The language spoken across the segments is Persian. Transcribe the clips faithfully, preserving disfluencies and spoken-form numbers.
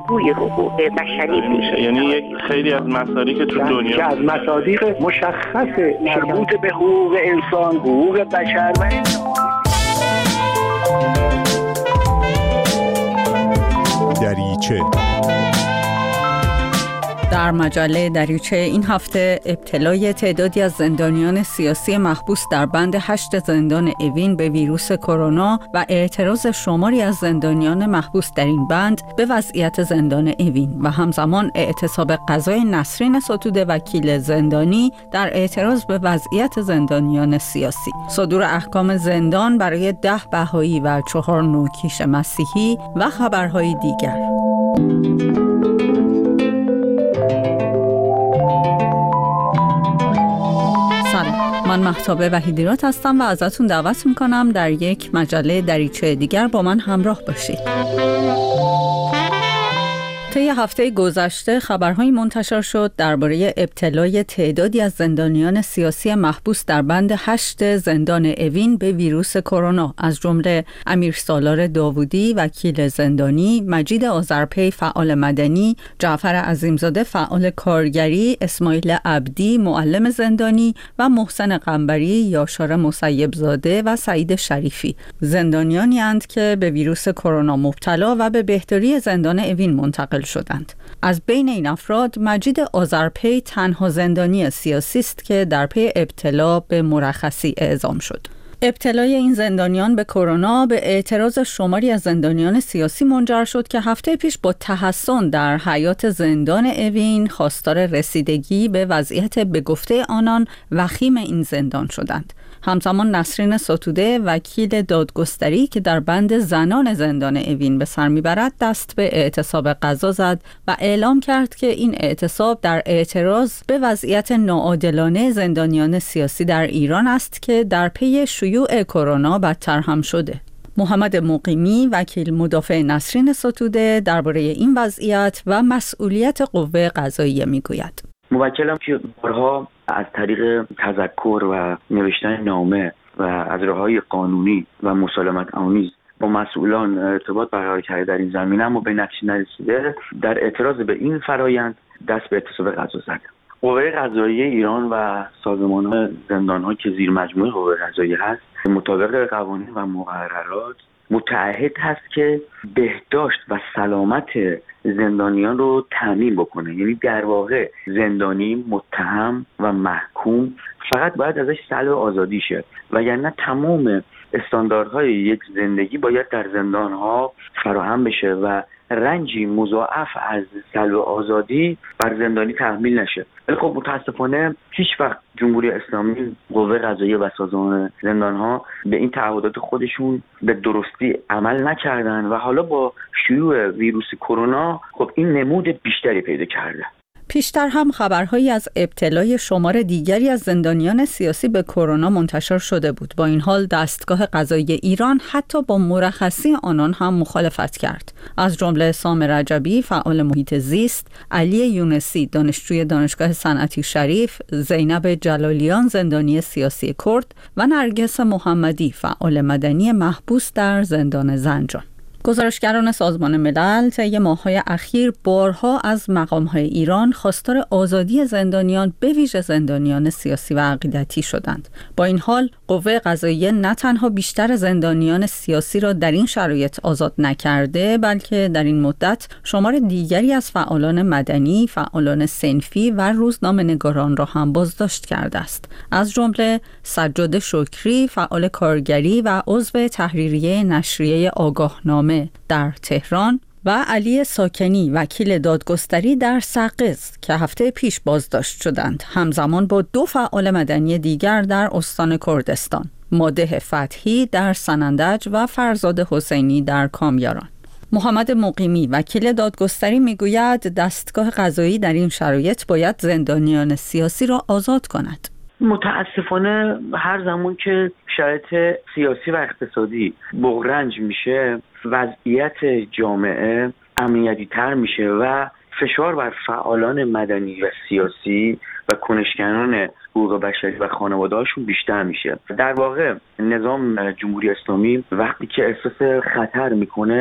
بازگوی حقوق بشری میشه. یعنی یک خیلی از مصادیق که تو دنیا که از مصادیق مشخص مربوط به حقوق انسان، حقوق بشر و دریچه. در مجله دریچه این هفته ابتلای تعدادی از زندانیان سیاسی محبوس در بند هشت زندان اوین به ویروس کرونا و اعتراض شماری از زندانیان محبوس در این بند به وضعیت زندان اوین و همزمان اعتصاب قضای نسرین ستوده وکیل زندانی در اعتراض به وضعیت زندانیان سیاسی. صدور احکام زندان برای ده بهایی و چهار نوکیش مسیحی و خبرهای دیگر. من مهتاب وحیدیرات هستم و ازتون دعوت میکنم در یک مجله دریچه دیگر با من همراه باشید. طی هفته گذشته خبرهایی منتشر شد درباره ابتلای تعدادی از زندانیان سیاسی محبوس در بند هشت زندان اوین به ویروس کرونا، از جمله امیر سالار داوودی وکیل زندانی، مجید آذرپی فعال مدنی، جعفر عظیمزاده فعال کارگری، اسماعیل عبدی معلم زندانی و محسن قنبری، یاشار مسیبزاده و سعید شریفی. زندانیانی اند که به ویروس کرونا مبتلا و به بهداری زندان اوین منتقل شدند. از بین این افراد مجید آذرپی تنها زندانی سیاسی است که در پی ابتلا به مرخصی اعزام شد. ابتلای این زندانیان به کرونا به اعتراض شماری از زندانیان سیاسی منجر شد که هفته پیش با تحسن در حیاط زندان اوین خواستار رسیدگی به وضعیت به گفته آنان وخیم این زندان شدند. همزمان نسرین ستوده وکیل دادگستری که در بند زنان زندان اوین به سر میبرد دست به اعتصاب قضا زد و اعلام کرد که این اعتصاب در اعتراض به وضعیت ناعادلانه زندانیان سیاسی در ایران است که در پی شیوع کرونا بدتر هم شده. محمد مقیمی وکیل مدافع نسرین ستوده درباره این وضعیت و مسئولیت قوه قضاییه میگوید. موکلم که بارها از طریق تذکر و نوشتن نامه و از راه‌های قانونی و مسالمت آمیز با مسئولان ارتباط برقرار کرده در این زمینه، اما به نتیجه نرسیده در اعتراض به این فرایند دست به اعتصاب قضا زد. قوه قضاییه ایران و سازمان زندان‌ها که زیر مجموعه قوه قضاییه هست، مطابق قوانین و مقررات متعهد هست که بهداشت و سلامت زندانیان رو تامین بکنه. یعنی در واقع زندانی متهم و محکوم فقط باید ازش سلب آزادی شه، وگرنه تمام استانداردهای یک زندگی باید در زندانها فراهم بشه و رنجی مضاعف از سلب آزادی بر زندانی تحمیل نشه. ولی خب متاسفانه هیچ وقت جمهوری اسلامی، قوه قضاییه و سازمان زندانها به این تعهدات خودشون به درستی عمل نکردن و حالا با شیوع ویروس کرونا خب این نمود بیشتری پیدا کرده. پیشتر هم خبرهایی از ابتلای شمار دیگری از زندانیان سیاسی به کرونا منتشر شده بود. با این حال دستگاه قضایی ایران حتی با مرخصی آنان هم مخالفت کرد. از جمله سام رجبی فعال محیط زیست، علی یونسی دانشجوی دانشگاه صنعتی شریف، زینب جلالیان زندانی سیاسی کرد و نرگس محمدی فعال مدنی محبوس در زندان زنجان. گزارشگران سازمان ملل طی ماه‌های اخیر بارها از مقام‌های ایران خواستار آزادی زندانیان به ویژه زندانیان سیاسی و عقیدتی شدند. با این حال قوه قضاییه نه تنها بیشتر زندانیان سیاسی را در این شرایط آزاد نکرده، بلکه در این مدت شمار دیگری از فعالان مدنی، فعالان صنفی و روزنامه‌نگاران را هم بازداشت کرده است. از جمله سجاد شکری فعال کارگری و عضو تحریریه نشریه آگاهنامه در تهران و علی ساکنی وکیل دادگستری در سقز که هفته پیش بازداشت شدند، همزمان با دو فعال مدنی دیگر در استان کردستان، مادح فتحی در سنندج و فرزاد حسینی در کامیاران. محمد مقیمی وکیل دادگستری میگوید دستگاه قضایی در این شرایط باید زندانیان سیاسی را آزاد کند. متاسفانه هر زمان که شرایط سیاسی و اقتصادی بغرنج میشه، وضعیت جامعه امنیتی تر میشه و فشار بر فعالان مدنی و سیاسی و کنشگران حقوق بشری و خانواده‌هاشون بیشتر میشه. در واقع نظام جمهوری اسلامی وقتی که احساس خطر میکنه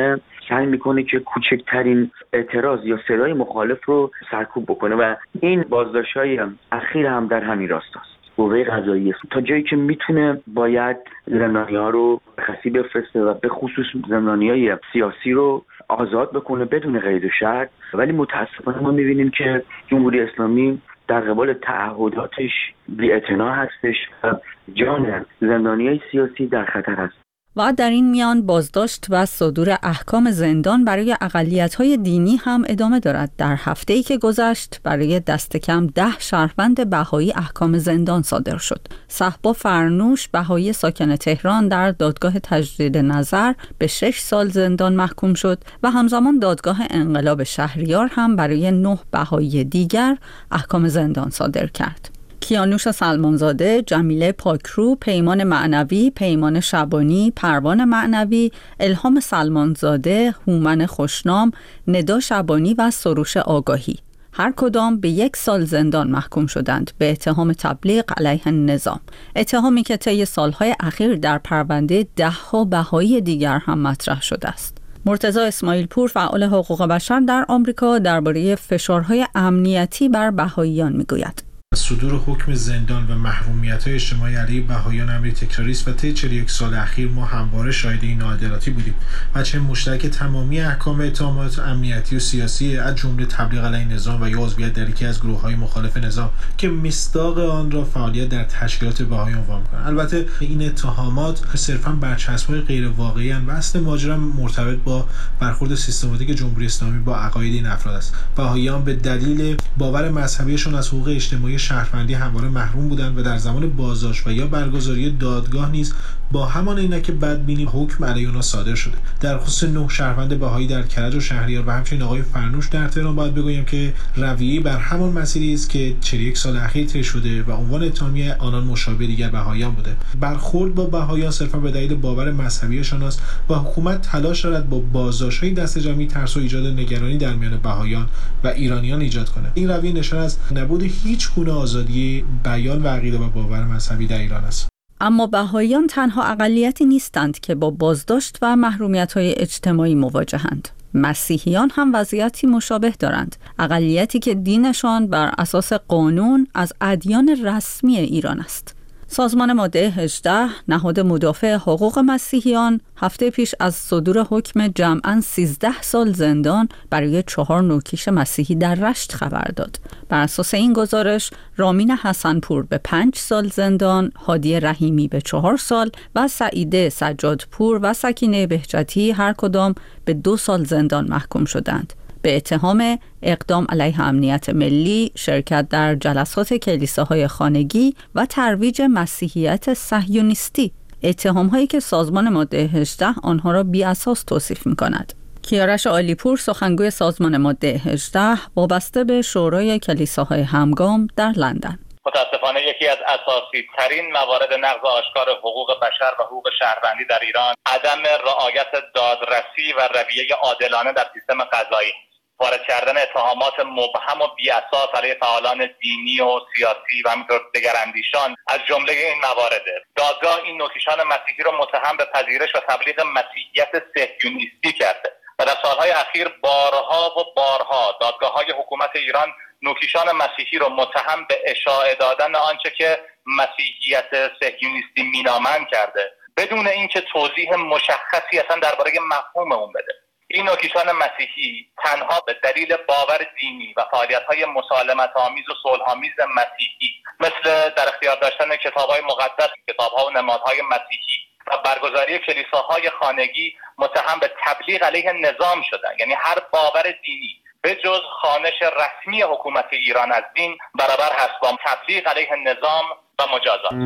سعی میکنه که کوچکترین اعتراض یا صدای مخالف رو سرکوب بکنه و این بازداشت‌های اخیر هم در همین راستاست. قوه قضاییه تا جایی که میتونه باید زندانی‌ها رو خسی بفرسته و به خصوص زندانیای سیاسی رو آزاد بکنه بدون قید و شرط، ولی متاسفانه ما میبینیم که جمهوری اسلامی در قبال تعهداتش بی‌اعتنا هستش و جان زندانیای سیاسی در خطر است. و در این میان بازداشت و صدور احکام زندان برای اقلیت‌های دینی هم ادامه دارد. در هفته‌ای که گذشت برای دست کم ده شهروند بهایی احکام زندان صادر شد. صهبا فرنوش بهایی ساکن تهران در دادگاه تجدید نظر به شش سال زندان محکوم شد و همزمان دادگاه انقلاب شهریار هم برای نه بهایی دیگر احکام زندان صادر کرد. کیانوش سلمانزاده، جمیله پاکرو، پیمان معنوی، پیمان شبانی، پروان معنوی، الهام سلمانزاده، هومن خوشنام، ندا شبانی و سروش آگاهی هر کدام به یک سال زندان محکوم شدند به اتهام تبلیغ علیه النظام، اتهامی که طی سالهای اخیر در پرونده ده‌ها بهایی دیگر هم مطرح شده است. مرتضی اسماعیل پور، فعال حقوق بشر در آمریکا، درباره فشارهای امنیتی بر بهاییان میگوید. صدور حکم زندان و محرومیت‌های اجتماعی علیه بهاییان امری تکراری است و طی چهل و یک سال اخیر ما همواره شاهد این ناعدالتی بودیم. بچه مشترک تمامی احکام اتهامات امنیتی و سیاسی از جمله تبلیغ علیه نظام و یا عضویت در یکی از گروه‌های مخالف نظام که مصداق آن را فعالیت در تشکیلات بهایی عنوان می‌کنند. البته این اتهامات صرفاً برچسب‌های غیر واقعی اند و اصل ماجرا مرتبط با برخورد سیستماتیک جمهوری اسلامی با عقاید این افراد است. بهاییان به دلیل باور مذهبیشان از حقوق اجتماعی شهروندی همواره محروم بودند و در زمان بازداشت و یا برگزاری دادگاه نیز با همان عینک بدبینی حکم علیه آنها صادر شده. در خصوص نه شهروند بهایی در کرج و شهریار و همچنین آقای فرنوش در تهران باید بگویم که رویه بر همان مسیری است که چهل و یک سال اخیر طی شده و عنوان اتهامی آنان مشابه دیگر بهاییان بوده. برخورد با بهاییان صرفا به دلیل باور مذهبیشان است و حکومت تلاش دارد با بازداشت‌های دست جمعی ترس و ایجاد نگرانی در میان بهاییان و ایرانیان ایجاد کند. این رویه نشان از نبود هیچ گونه آزادی بیان و عقیده و باور مذهبی در ایران است. اما بهاییان تنها اقلیتی نیستند که با بازداشت و محرومیت‌های اجتماعی مواجهند. مسیحیان هم وضعیتی مشابه دارند. اقلیتی که دینشان بر اساس قانون از ادیان رسمی ایران است. سازمان ماده هجده، نهاد مدافع حقوق مسیحیان، هفته پیش از صدور حکم جمعاً سیزده سال زندان برای چهار نوکیش مسیحی در رشت خبر داد. بر اساس این گزارش، رامین حسنپور به پنج سال زندان، هادی رحیمی به چهار سال و سعیده سجادپور و سکینه بهجتی هر کدام به دو سال زندان محکوم شدند به اتهام اقدام علیه امنیت ملی، شرکت در جلسات کلیساهای خانگی و ترویج مسیحیت صهیونیستی، اتهام‌هایی که سازمان ماده هجده آنها را بی‌اساس توصیف می‌کند. کیارش عالیپور، سخنگوی سازمان ماده هجده، وابسته به شورای کلیساهای همگام در لندن: متاسفانه یکی از اساسی ترین موارد نقض آشکار حقوق بشر و حقوق شهروندی در ایران عدم رعایت دادرسی و رویه عادلانه در سیستم قضایی، وارد کردن اتهامات مبهم و بی‌اساس علیه فعالان دینی و سیاسی و همینطور دگراندیشان از جمله این موارده. دادگاه این نوکیشان مسیحی را متهم به پذیرش و تبلیغ مسیحیت صهیونیستی کرده و در سالهای اخیر بارها و بارها دادگاه‌های حکومت ایران نوکیشان مسیحی را متهم به اشاعه دادن آنچه که مسیحیت صهیونیستی مینامند کرده بدون اینکه توضیح مشخصی اصلا درباره مفهوم اون بده. این نوکیشان مسیحی تنها به دلیل باور دینی و فعالیت‌های مسالمت‌آمیز و صلح‌آمیز مسیحی مثل در اختیار داشتن کتاب‌های مقدس، کتاب‌ها و نمادهای مسیحی و برگزاری کلیساهای خانگی متهم به تبلیغ علیه نظام شدند. یعنی هر باور دینی به جز خوانش رسمی حکومت ایران از دین برابر هست با تبلیغ علیه نظام و مجازات.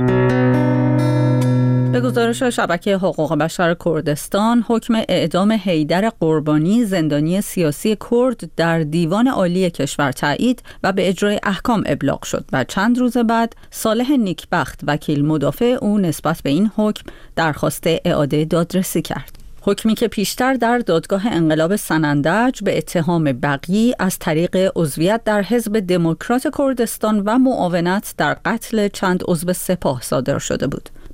به گزارش شبکه حقوق بشر کردستان، حکم اعدام حیدر قربانی، زندانی سیاسی کرد، در دیوان عالی کشور تایید و به اجرای احکام ابلاغ شد و چند روز بعد صالح نیکبخت، وکیل مدافع او، نسبت به این حکم درخواست اعاده دادرسی کرد. حکمی که پیشتر در دادگاه انقلاب سنندج به اتهام بغی از طریق عضویت در حزب دموکرات کردستان و معاونت در قتل چند عضو سپاه صادر شده بود.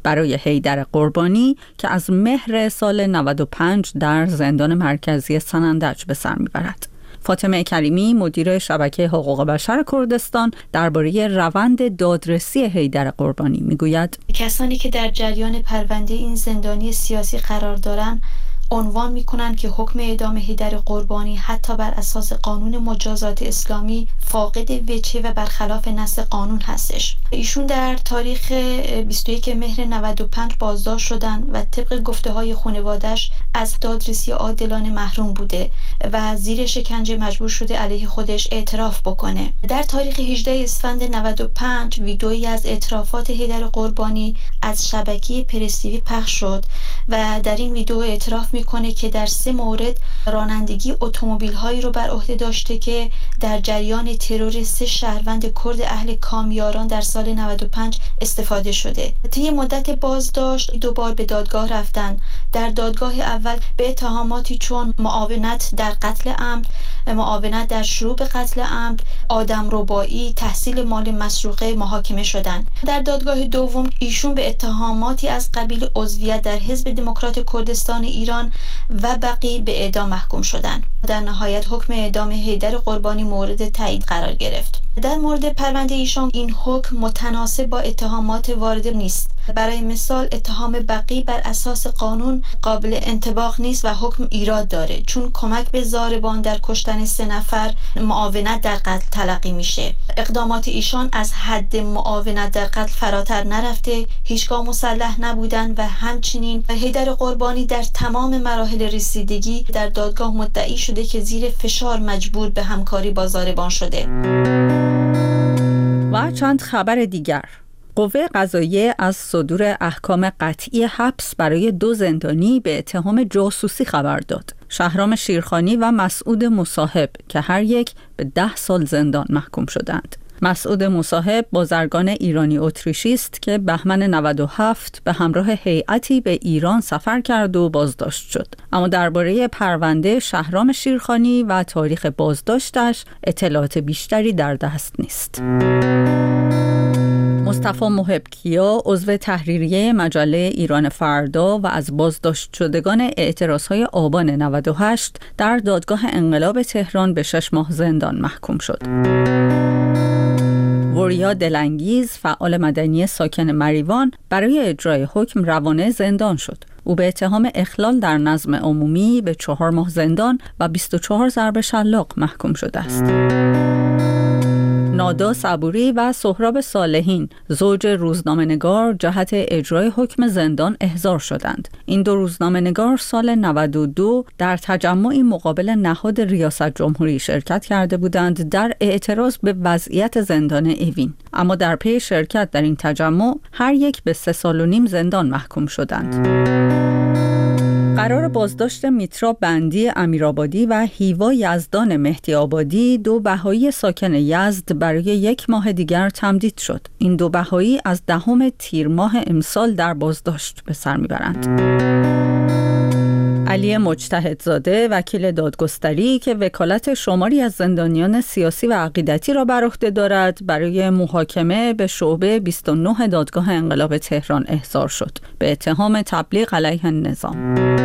برای حیدر قربانی که از مهر سال نود و پنج در زندان مرکزی سنندج به سر میبرد. فاطمه کریمی مدیر شبکه حقوق بشر کردستان درباره روند دادرسی حیدر قربانی میگوید کسانی که در جریان پرونده این زندانی سیاسی قرار دارند عنوان میکنند که حکم اعدام حیدر قربانی حتی بر اساس قانون مجازات اسلامی فاقد وجه و برخلاف نص قانون هستش. ایشون در تاریخ بیست و یکم مهر نود و پنج بازداشت شدن و طبق گفته های خانواده‌اش از دادرسی عادلانه محروم بوده و زیر شکنجه مجبور شده علیه خودش اعتراف بکنه. در تاریخ هجدهم اسفند نود و پنج ویدئویی از اعترافات حیدر قربانی از شبکه پرس‌تیوی پخش شد و در این ویدئو اعتراف میکنه که در سه مورد رانندگی اتومبیل‌هایی رو بر عهده داشته که در جریان ترور سه شهروند کرد اهل کامیاران در سال نود و پنج استفاده شده. طی مدت بازداشت دو بار به دادگاه رفتن. در دادگاه اول به اتهاماتی چون معاونت در قتل عمد، معاونت در شروع به قتل عمد، آدمربایی، تحصیل مال مسروقه محاکمه شدند. در دادگاه دوم ایشون به اتهاماتی از قبیل عضویت در حزب دموکرات کردستان ایران و بقیه به اعدام محکوم شدند. در نهایت حکم اعدام حیدر قربانی مورد تایید قرار گرفت. در مورد پرونده ایشان این حکم متناسب با اتهامات وارده نیست. برای مثال اتهام بقی بر اساس قانون قابل انطباق نیست و حکم ایراد داره، چون کمک به ضاربان در کشتن سه نفر معاونت در قتل تلقی میشه. اقدامات ایشان از حد معاونت در قتل فراتر نرفته، هیچگاه مسلح نبودن و همچنین حیدر قربانی در تمام مراحل رسیدگی در دادگاه مدعی شده که زیر فشار مجبور به همکاری با ضاربان شده. و چند خبر دیگر. قوه قضاییه از صدور احکام قطعی حبس برای دو زندانی به اتهام جاسوسی خبر داد. شهرام شیرخانی و مسعود مصاحب که هر یک به ده سال زندان محکوم شدند. مسعود مصاحب بازرگان ایرانی اتریشی است که بهمن نود و هفت به همراه هیئتی به ایران سفر کرد و بازداشت شد. اما درباره پرونده شهرام شیرخانی و تاریخ بازداشتش اطلاعات بیشتری در دست نیست. مصطفی محبکیا عضو تحریریه مجله ایران فردا و از بازداشت شدگان اعتراضهای آبان نود و هشت در دادگاه انقلاب تهران به شش ماه زندان محکوم شد. وریا دلانگیز فعال مدنی ساکن مریوان برای اجرای حکم روانه زندان شد. او به اتهام اخلال در نظم عمومی به چهار ماه زندان و بیست و چهار ضرب شلاق محکوم شده است. نادا صبوری و سهراب صالحین زوج روزنامه‌نگار جهت اجرای حکم زندان احضار شدند. این دو روزنامه‌نگار سال نود و دو در تجمعی مقابل نهاد ریاست جمهوری شرکت کرده بودند در اعتراض به وضعیت زندان اوین. اما در پی شرکت در این تجمع هر یک به سه سال و نیم زندان محکوم شدند. قرار بازداشت میترا بندی امیرآبادی و هیوا یزدان مهدی آبادی دو بهایی ساکن یزد برای یک ماه دیگر تمدید شد. این دو بهایی از دهم تیر ماه امسال در بازداشت به سر میبرند. علی مجتهدزاده وکیل دادگستری که وکالت شماری از زندانیان سیاسی و عقیدتی را بر عهده دارد برای محاکمه به شعبه بیست و نه دادگاه انقلاب تهران احضار شد به اتهام تبلیغ علیه النظام.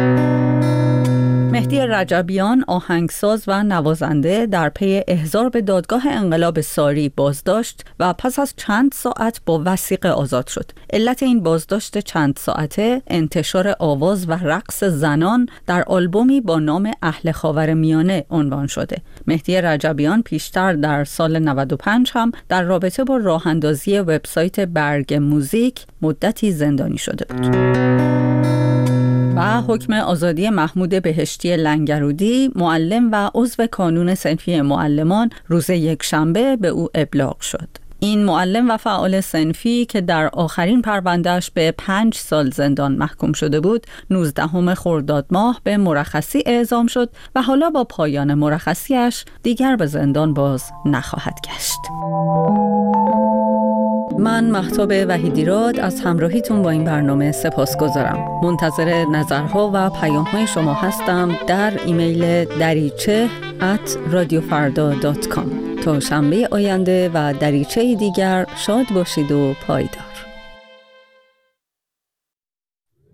مهدی رجبیان آهنگساز و نوازنده در پی احضار به دادگاه انقلاب ساری بازداشت و پس از چند ساعت با وثیقه آزاد شد. علت این بازداشت چند ساعته انتشار آواز و رقص زنان در آلبومی با نام اهل خاورمیانه عنوان شده. مهدی رجبیان پیشتر در سال نود و پنج هم در رابطه با راه اندازی وبسایت برگ موزیک مدتی زندانی شده بود. و حکم آزادی محمود بهشتی لنگرودی معلم و عضو کانون صنفی معلمان روز یکشنبه به او ابلاغ شد. این معلم و فعال صنفی که در آخرین پروندهش به پنج سال زندان محکوم شده بود، نوزدهم خرداد ماه به مرخصی اعزام شد و حالا با پایان مرخصیش دیگر به زندان باز نخواهد گشت. من مهتاب وحیدیراد از همراهیتون با این برنامه سپاسگزارم. منتظر نظرها و پیام‌های شما هستم در ایمیل دریچه ات رادیو فردا دات کام. تا شنبه آینده و دریچه دیگر شاد باشید و پایدار.